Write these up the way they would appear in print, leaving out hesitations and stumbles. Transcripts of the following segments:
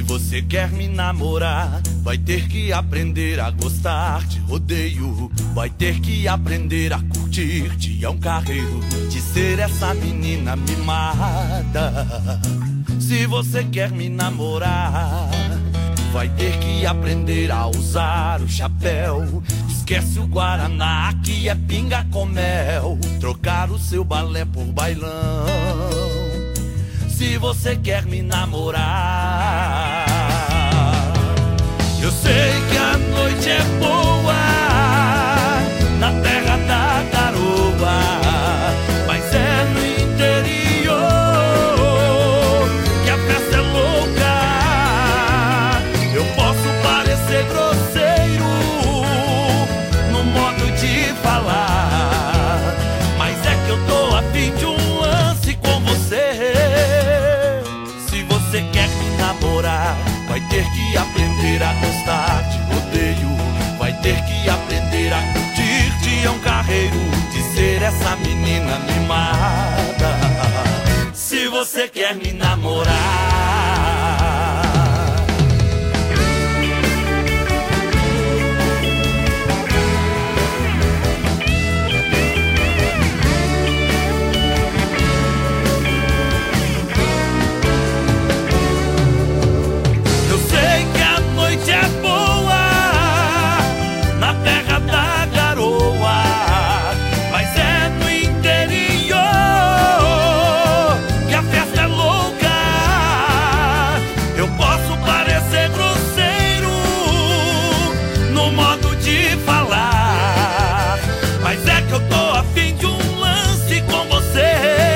você quer me namorar, vai ter que aprender a gostar de rodeio. Vai ter que aprender a curtir Tião Carreiro, de ser essa menina mimada. Se você quer me namorar, vai ter que aprender a usar o chapéu. Esquece o Guaraná, que é pinga com mel. Trocar o seu balé por bailão. Se você quer me namorar, eu sei que a noite é boa na terra da garoa, mas é no interior que a festa é louca. Eu posso parecer grosseiro no modo de falar, mas é que eu tô a fim de um lance com você. Se você quer me namorar, vai ter que aprender a gostar de rodeio. Vai ter que aprender a curtir Tião Carreiro, de ser essa menina mimada. Se você quer me namorar, é boa na terra da garoa, mas é no interior que a festa é louca. Eu posso parecer grosseiro no modo de falar, mas é que eu tô a fim de um lance com você.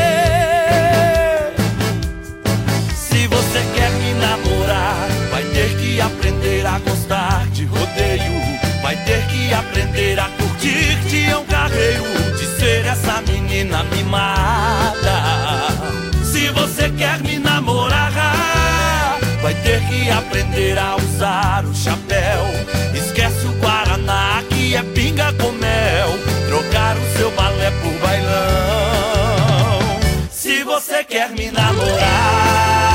Se você quer me namorar, vai ter que aprender a gostar de rodeio. Vai ter que aprender a curtir Tião Carreiro, de ser essa menina mimada. Se você quer me namorar, vai ter que aprender a usar o chapéu. Esquece o Guaraná, que é pinga com mel. Trocar o seu balé por bailão. Se você quer me namorar,